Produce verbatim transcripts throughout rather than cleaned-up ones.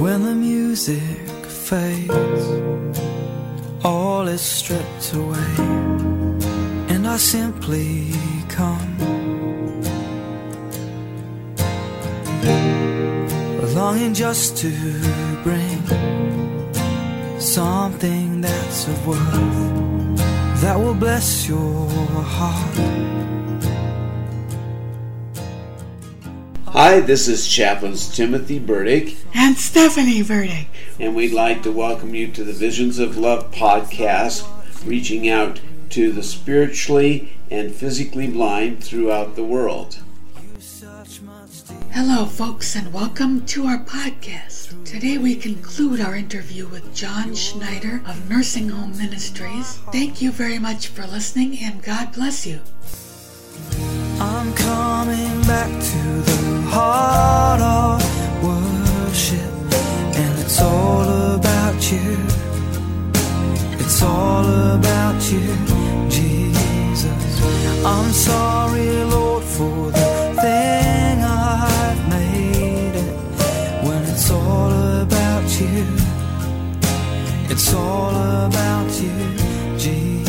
When the music fades, all is stripped away, and I simply come, longing just to bring something that's of worth that will bless your heart. Hi, this is Chaplains Timothy Burdick and Stephanie Burdick, and we'd like to welcome you to the Visions of Love podcast, reaching out to the spiritually and physically blind throughout the world. Hello folks, and welcome to our podcast. Today we conclude our interview with John Schneider of Nursing Home Ministries. Thank you very much for listening, and God bless you. I'm coming back to the heart of worship, and it's all about you. It's all about you, Jesus. I'm sorry, Lord, for the thing I've made it. When it's all about you, it's all about you, Jesus.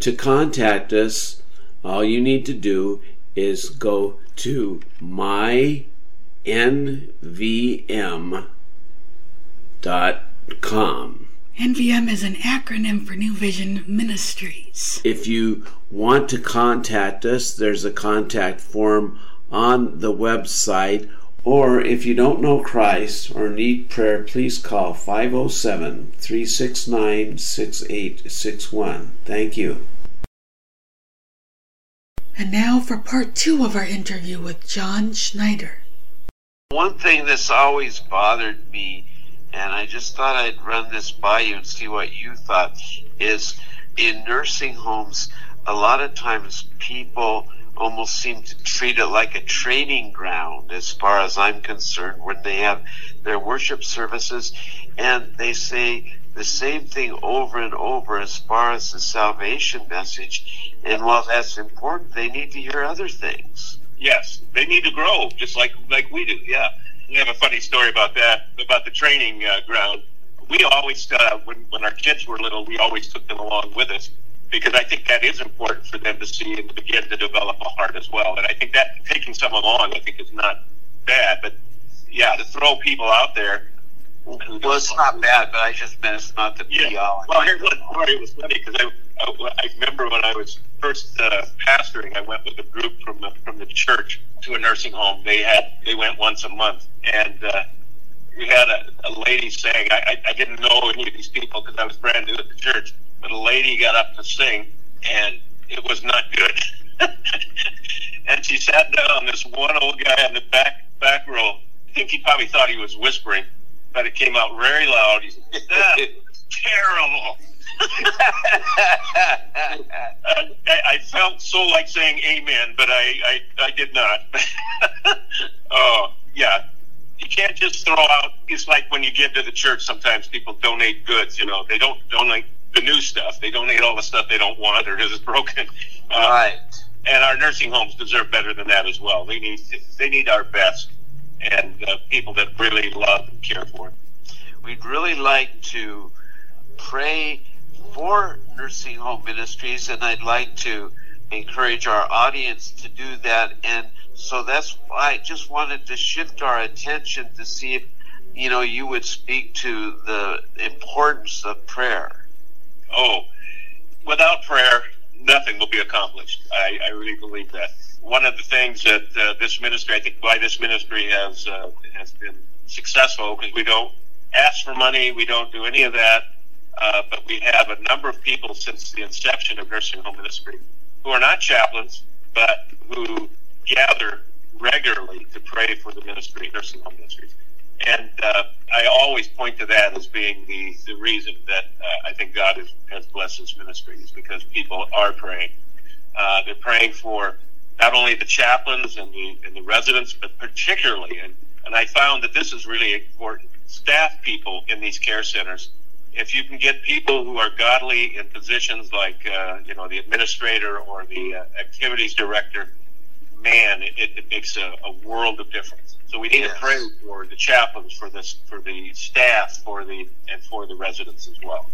to contact us, all you need to do is go to my N V M dot com. N V M is an acronym for New Vision Ministries. If you want to contact us, there's a contact form on the website, or if you don't know Christ or need prayer, please call five oh seven, three six nine, six eight six one. Thank you. And now for part two of our interview with John Schneider. One thing that's always bothered me, and I just thought I'd run this by you and see what you thought, is in nursing homes, a lot of times people almost seem to treat it like a training ground, as far as I'm concerned, when they have their worship services and they say the same thing over and over as far as the salvation message. And while that's important, they need to hear other things. Yes, they need to grow, just like like we do, yeah. We have a funny story about that, about the training uh, ground. We always, uh, when, when our kids were little, we always took them along with us, because I think that is important for them to see and to begin to develop a heart as well. And I think that taking some along, I think, is not bad. But, yeah, to throw people out there. Well, it's not bad, but I just meant it's not the be-all. Well, here's one story. It was funny, because I, I, I remember when I was first uh, pastoring, I went with a group from the, from the church to a nursing home. They had they went once a month, and uh, we had a, a lady saying, I, I, I didn't know any of these people because I was brand new at the church, but a lady got up to sing, and it was not good. And she sat down, this one old guy in the back back row. I think he probably thought he was whispering, but it came out very loud. He said, "That's terrible." I, I felt so like saying amen, but I, I, I did not. Oh, yeah. You can't just throw out, it's like when you give to the church, sometimes people donate goods, you know. They don't donate the new stuff. They donate all the stuff they don't want or is broken. Uh, right. And our nursing homes deserve better than that as well. They need they need our best, and uh, people that really love and care for them. We'd really like to pray for nursing home ministries, and I'd like to encourage our audience to do that. And so that's why I just wanted to shift our attention to see if, you know, you would speak to the importance of prayer. Oh, without prayer, nothing will be accomplished. I, I really believe that. One of the things that uh, this ministry, I think why this ministry has uh, has been successful, because we don't ask for money, we don't do any of that, uh, but we have a number of people since the inception of nursing home ministry who are not chaplains, but who gather regularly to pray for the ministry, nursing home ministries. And uh, I always point to that as being the, the reason that uh, I think God has, has blessed this ministry, is because people are praying. Uh, they're praying for not only the chaplains and the, and the residents, but particularly, and, and I found that this is really important, staff people in these care centers. If you can get people who are godly in positions like, uh, you know, the administrator or the uh, activities director, man, it, it makes a, a world of difference. So we need yes. to pray for the chaplains, for this, for the staff, for the and for the residents as well.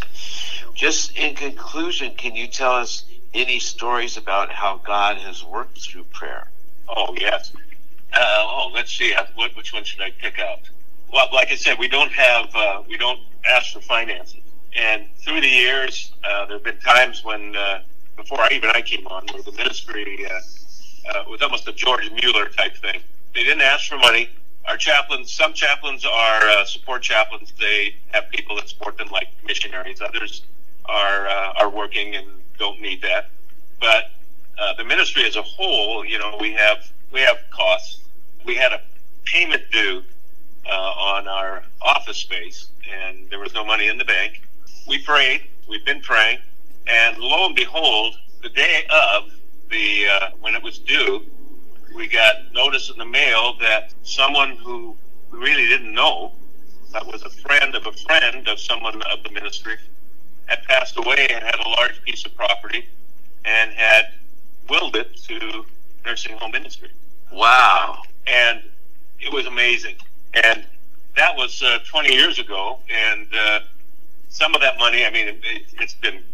Just in conclusion, can you tell us any stories about how God has worked through prayer? Oh yes. Uh, oh, let's see. What, which one should I pick out? Well, like I said, we don't have uh, we don't ask for finances, and through the years, uh, there have been times when uh, before I, even I came on, where the ministry uh, uh, was almost a George Mueller type thing. They didn't ask for money. Our chaplains, some chaplains are uh, support chaplains. They have people that support them like missionaries. Others are uh, are working and don't need that. But uh, the ministry as a whole, you know, we have we have costs. We had a payment due uh, on our office space, and there was no money in the bank. We prayed. We've been praying, and lo and behold, the day of the uh, when it was due, we got notice in the mail that someone who we really didn't know, that was a friend of a friend of someone of the ministry, had passed away and had a large piece of property and had willed it to nursing home ministry. Wow. And it was amazing. And that was uh, twenty years ago, and uh, some of that money, I mean, it, it's been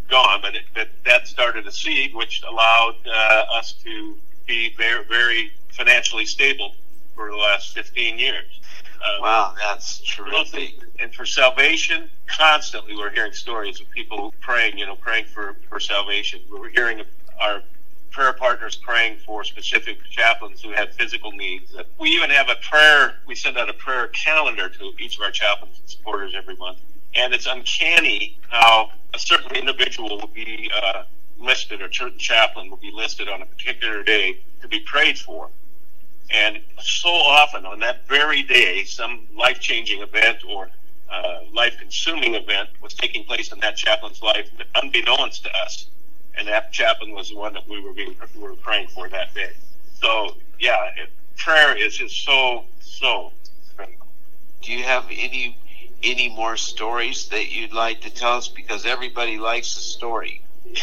gone, but, it, but that started a seed which allowed uh, us to be very, very financially stable for the last fifteen years. Um, wow, that's terrific. And for salvation, constantly we're hearing stories of people praying, you know, praying for, for salvation. We're hearing of our prayer partners praying for specific chaplains who have physical needs. We even have a prayer, we send out a prayer calendar to each of our chaplains and supporters every month. And it's uncanny how a certain individual will be uh, listed, or certain chaplain will be listed on a particular day to be prayed for. And so often on that very day, some life-changing event or uh, life-consuming event was taking place in that chaplain's life, unbeknownst to us. And that chaplain was the one that we were being we were praying for that day. So, yeah, it, prayer is just so, so critical. Do you have any any more stories that you'd like to tell us? Because everybody likes a story.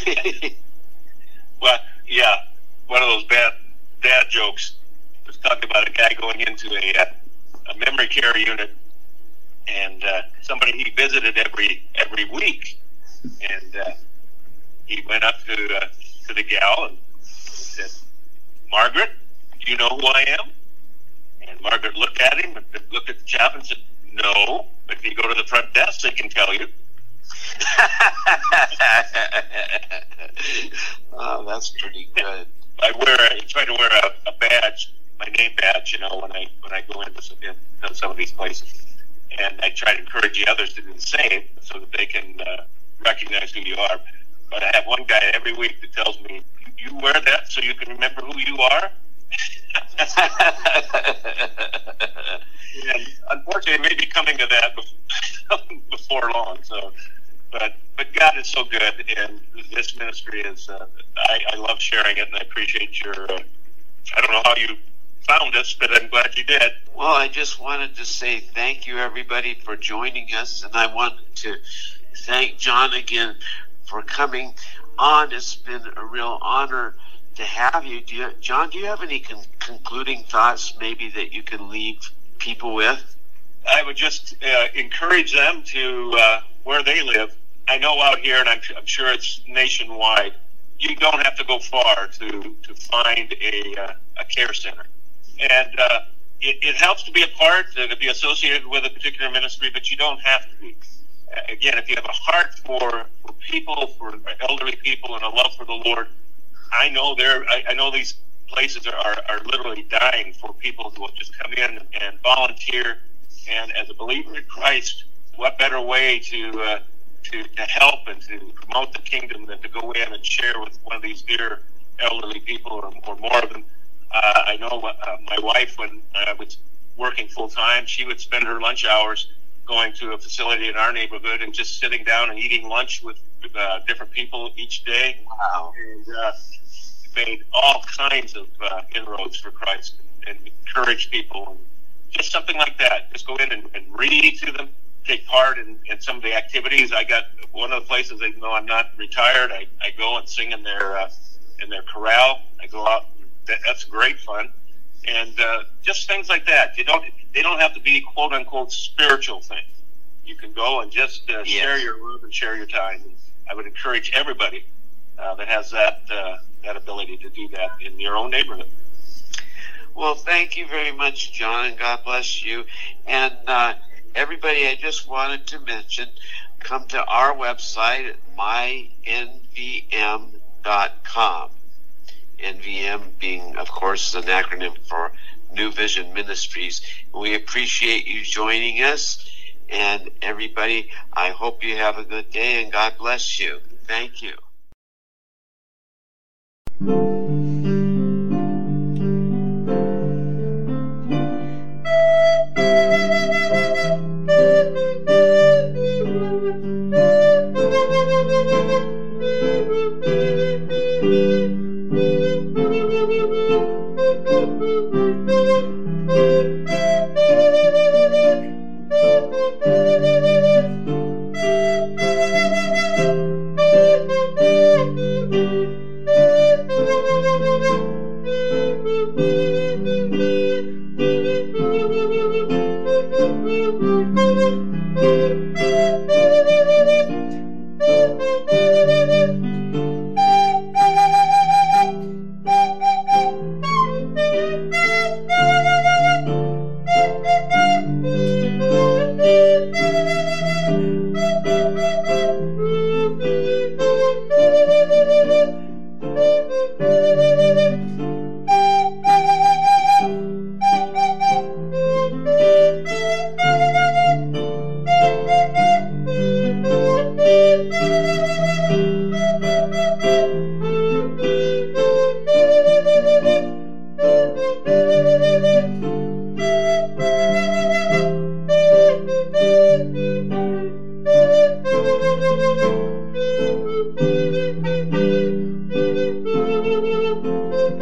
Well, yeah, one of those bad dad jokes was talking about a guy going into a, a memory care unit, and uh, somebody he visited every every week, and uh, he went up to uh, to the gal and said, "Margaret, do you know who I am?" And Margaret looked at him and looked at the chaplain and said, "No, but if you go to the front desk, they can tell you." Oh, that's pretty good. I wear, I try to wear a, a badge, my name badge, you know, when I when I go into some, into some of these places, and I try to encourage the others to do the same, so that they can uh, recognize who you are. But I have one guy every week that tells me, "You wear that so you can remember who you are." And unfortunately, it may be coming to that before long. So, but but God is so good, and this ministry is. Uh, I, I love sharing it, and I appreciate your. Uh, I don't know how you found us, but I'm glad you did. Well, I just wanted to say thank you, everybody, for joining us, and I wanted to thank John again for coming on. It's been a real honor to have you. Do you John, do you have any con- concluding thoughts maybe that you can leave people with? I would just uh, encourage them to, uh, where they live. I know out here, and I'm, I'm sure it's nationwide, you don't have to go far to, to find a, uh, a care center. And uh, it, it helps to be a part, uh, to be associated with a particular ministry, but you don't have to be. Uh, again, if you have a heart for, for people, for elderly people, and a love for the Lord, I know there. I, I know these places are, are, are literally dying for people who will just come in and volunteer. And as a believer in Christ, what better way to uh, to to help and to promote the kingdom than to go in and share with one of these dear elderly people, or, or more of them. Uh, I know uh, my wife, when I was working full time, she would spend her lunch hours going to a facility in our neighborhood and just sitting down and eating lunch with uh, different people each day. Wow. And uh, made all kinds of uh, inroads for Christ, and, and encourage people. And just something like that. Just go in and, and read to them, take part in, in some of the activities. I got one of the places, even though I'm not retired, I, I go and sing in their uh, in their chorale. I go out. That, that's great fun. And uh, just things like that. You don't. They don't have to be quote unquote spiritual things. You can go and just uh, yes. share your love and share your time. And I would encourage everybody uh, that has that uh, that ability to do that in your own neighborhood. Well, thank you very much, John, and God bless you. And uh, everybody, I just wanted to mention, come to our website at my n v m dot com. N V M being, of course, an acronym for New Vision Ministries. We appreciate you joining us. And everybody, I hope you have a good day, and God bless you. Thank you. Thank you.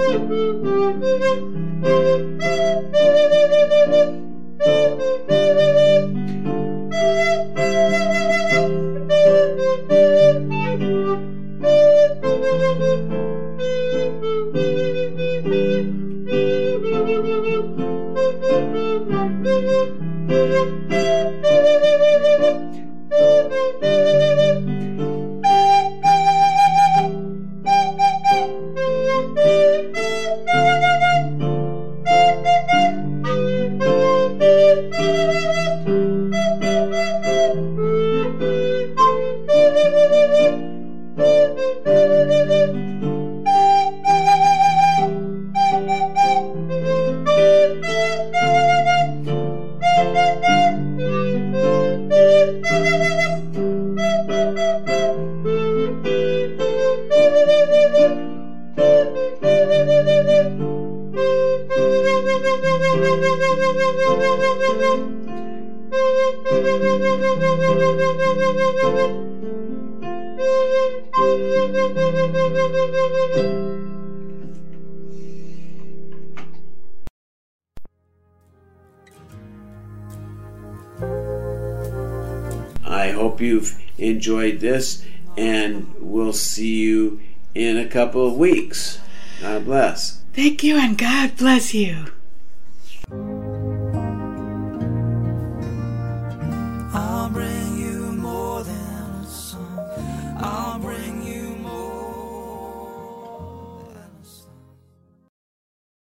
I hope you've enjoyed this, and we'll see you in a couple of weeks. God bless. Thank you, and God bless you.